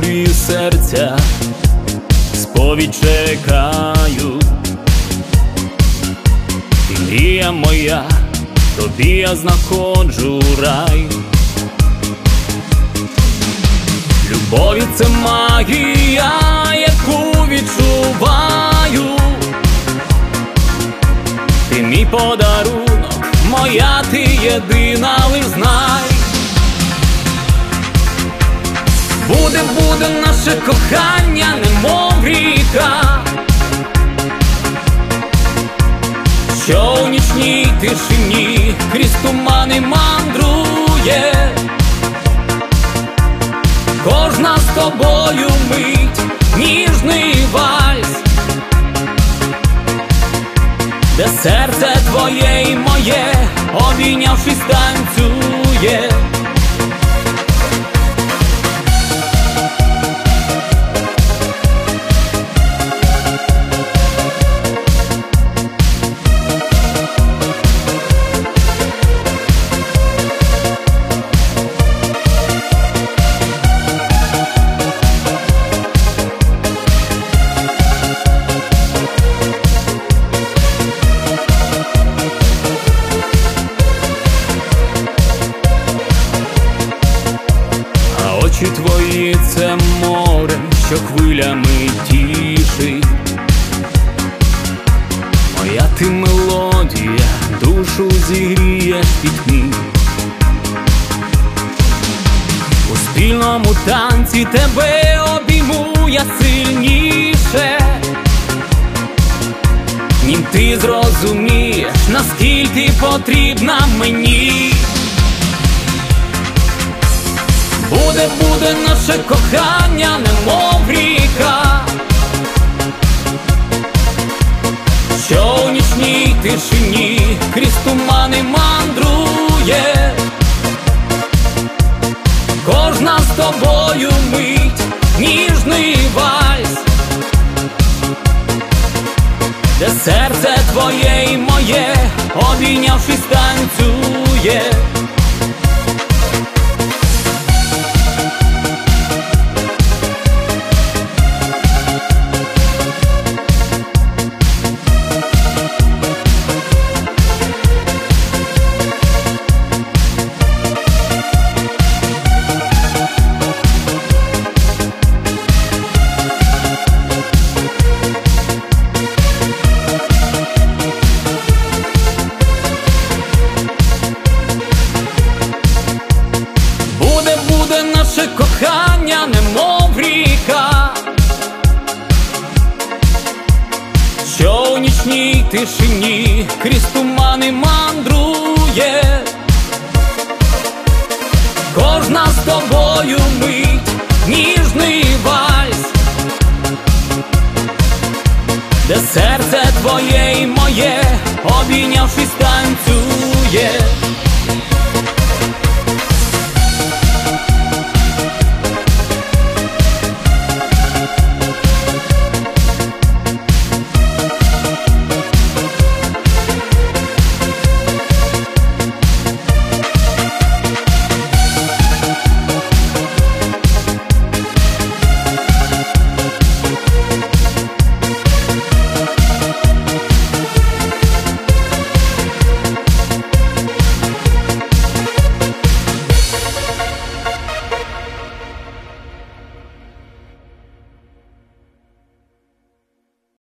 бурі серця, сповідь чекаю. Ти мрія моя, тобі я знаходжу рай. Любові — це магія, яку відчуваю. Ти мій подарунок, моя ти єдина, лиш знай. Буде наше кохання, немов ріка, що у нічній тишині крізь тумани мандрує. Кожна з тобою мить — ніжний вальс, де серце твоє і моє, обійнявшись, танцює. Очі твої — це море, що хвилями тішить. Моя ти мелодія, душу зігрієш пітьмі. У спільному танці тебе обійму я сильніше. Нім ти зрозумієш, наскільки потрібна мені. Буде наше кохання, немов ріка, що у нічній тишині крізь тумани мандрує. Кожна з тобою мить — ніжний вальс, де серце твоє і моє, обійнявшись, танцює. Буде наше кохання, немов ріка, що у нічній тишині крізь тумани мандрує. Кожна з тобою мить — ніжний вальс, де серце твоє і моє, обійнявшись, танцює.